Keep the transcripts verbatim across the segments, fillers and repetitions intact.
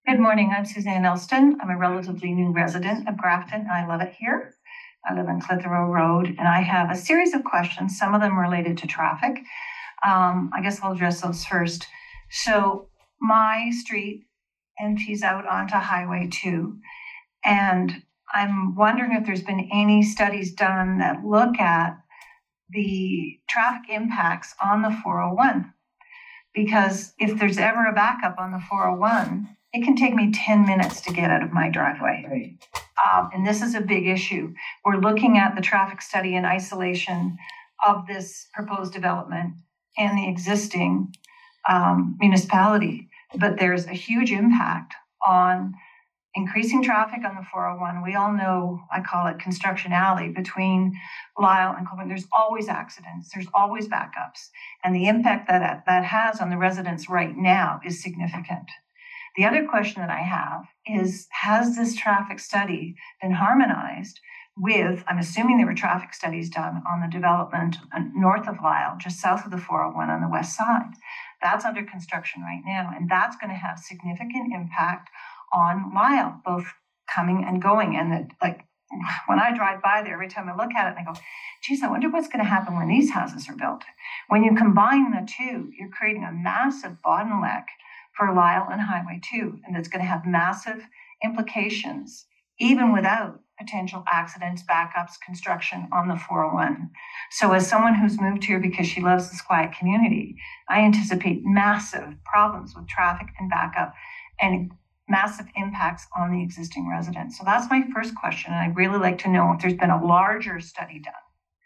Good morning, I'm Suzanne Elston. I'm a relatively new resident of Grafton, and I love it here. I live on Clitheroe Road, and I have a series of questions, some of them related to traffic. Um, I guess I'll address those first. So my street empties out onto Highway two, and I'm wondering if there's been any studies done that look at the traffic impacts on the four oh one. Because if there's ever a backup on the four oh one, it can take me ten minutes to get out of my driveway. Right. Um, and this is a big issue. We're looking at the traffic study in isolation of this proposed development and the existing um, municipality. But there's a huge impact on increasing traffic on the four oh one. We all know, I call it Construction Alley between Lyle and Colburn. There's always accidents. There's always backups. And the impact that that has on the residents right now is significant. The other question that I have is, has this traffic study been harmonized with, I'm assuming there were traffic studies done on the development north of Lyle, just south of the four oh one on the west side. That's under construction right now, and that's going to have significant impact on Lyle, both coming and going. And that, like, when I drive by there, every time I look at it, I go, geez, I wonder what's going to happen when these houses are built. When you combine the two, you're creating a massive bottleneck for Lyle and Highway two, and it's going to have massive implications, even without potential accidents, backups, construction on the four oh one. So as someone who's moved here because she loves this quiet community, I anticipate massive problems with traffic and backup and massive impacts on the existing residents. So that's my first question, and I'd really like to know if there's been a larger study done.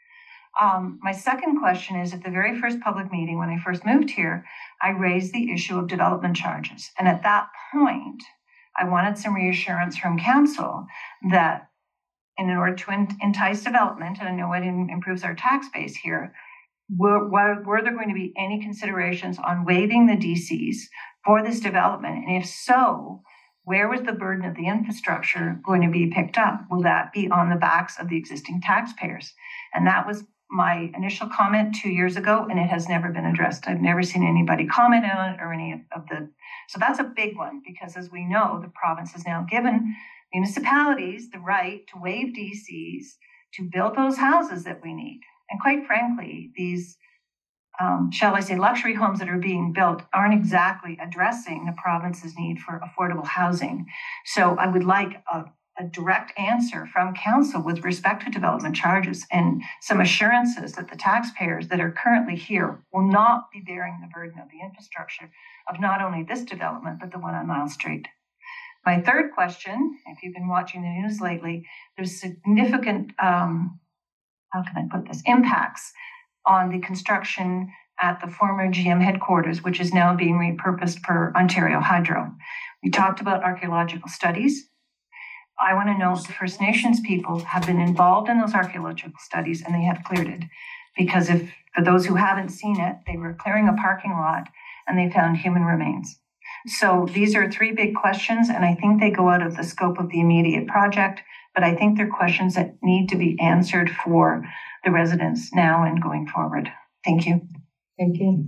Um, my second question is, at the very first public meeting when I first moved here, I raised the issue of development charges. And at that point, I wanted some reassurance from council that in order to entice development, and I know it improves our tax base here, were, were, were there going to be any considerations on waiving the D Cs for this development? And if so, where was the burden of the infrastructure going to be picked up? Will that be on the backs of the existing taxpayers? And that was my initial comment two years ago, and it has never been addressed. I've never seen anybody comment on it or any of the, so that's a big one, because as we know, the province has now given municipalities the right to waive D Cs to build those houses that we need. And quite frankly, these, um, shall I say, luxury homes that are being built aren't exactly addressing the province's need for affordable housing. So I would like a a direct answer from council with respect to development charges and some assurances that the taxpayers that are currently here will not be bearing the burden of the infrastructure of not only this development, but the one on Miles Street. My third question, if you've been watching the news lately, there's significant, um, how can I put this, impacts on the construction at the former G M headquarters, which is now being repurposed for Ontario Hydro. We talked about archaeological studies. I want to know if the First Nations people have been involved in those archaeological studies and they have cleared it. Because if, for those who haven't seen it, they were clearing a parking lot and they found human remains. So these are three big questions, and I think they go out of the scope of the immediate project, but I think they're questions that need to be answered for the residents now and going forward. Thank you. Thank you.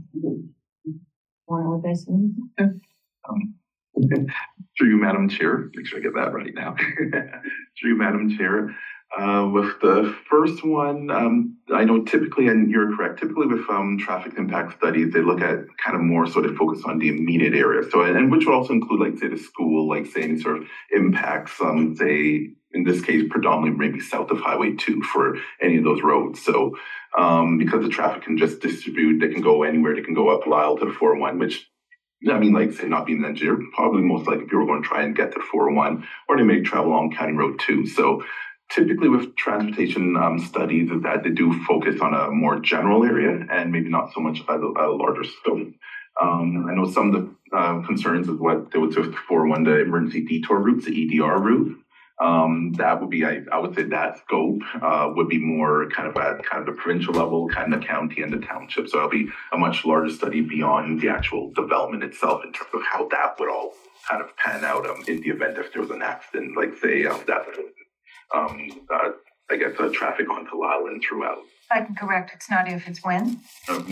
Want to address me? Um, Through you, Madam Chair, make sure I get that right now. Through you, Madam Chair. Uh, with the first one, um, I know typically, and you're correct, typically with um, traffic impact studies, they look at kind of more sort of focus on the immediate area. So, and which would also include, like, say, the school, like, say, any sort of impacts, um, say, in this case, predominantly maybe south of Highway two for any of those roads. So, um, because the traffic can just distribute, they can go anywhere, they can go up Lyle to the four oh one, which, I mean, like, say, not being an engineer, probably most likely people are going to try and get to four oh one, or they may travel along County Road two. So typically with transportation um, studies is that they do focus on a more general area and maybe not so much at a, at a larger scope. Um, I know some of the uh, concerns of what they would say with the four oh one, the emergency detour routes, the E D R route. Um, that would be, I, I would say that scope uh, would be more kind of at kind of the provincial level, kind of the county and the township. So it'll be a much larger study beyond the actual development itself in terms of how that would all kind of pan out um, in the event if there was an accident, like say um, that, um, uh, I guess, uh, traffic onto Lyle and throughout. I can correct, it's not if, it's when. Uh, when.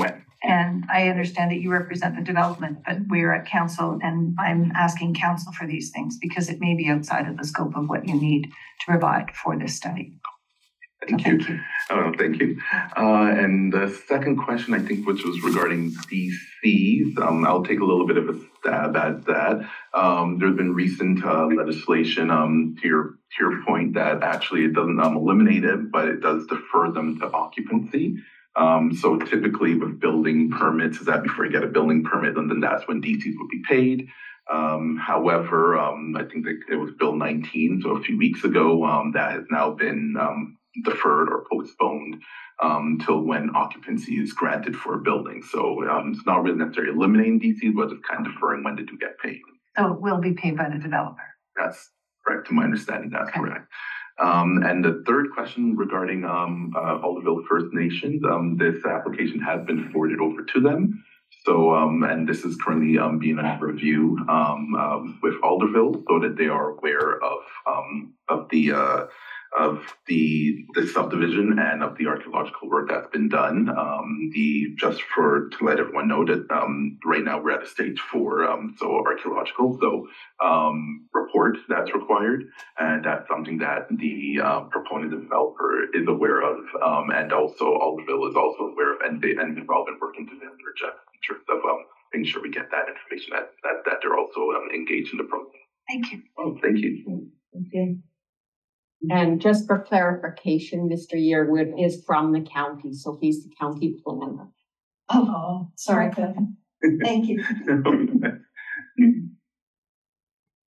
And I understand that you represent the development, but we're at council and I'm asking council for these things because it may be outside of the scope of what you need to provide for this study. Thank So you. thank you. Oh, thank you. Uh, and the second question, I think, which was regarding D Cs, um, I'll take a little bit of a stab at that. Um, there's been recent uh, legislation, um, to your to your point, that actually it doesn't um, eliminate it, but it does defer them to occupancy. Um, so typically with building permits, is that before you get a building permit, and then that's when D Cs would be paid. Um, however, um, I think that it was Bill nineteen, so a few weeks ago, um, that has now been um, deferred or postponed um, till when occupancy is granted for a building. So um, it's not really necessarily eliminating D Cs, but just kind of deferring when they do get paid. So it will be paid by the developer. That's correct. To my understanding, that's Okay. correct. Um, and the third question regarding um, uh, Alderville First Nations, um, this application has been forwarded over to them. So, um, and this is currently um, being under review um, um, with Alderville, so that they are aware of um, of the uh, of the the subdivision and of the archaeological work that's been done. Um, the just for to let everyone know that um, right now we're at a stage four, um, so archaeological, so um, report that's required, and that's something that the uh, proponent developer is aware of, um, and also Alderville is also aware of, and they and we've all been working together, Jeff, in terms of um, making sure we get that information that that, that they're also um, engaged in the process. Thank you. Oh, thank you. Okay. And just for clarification, Mister Yearwood is from the county, so he's the county planner. Oh, sorry, Kevin. Thank you.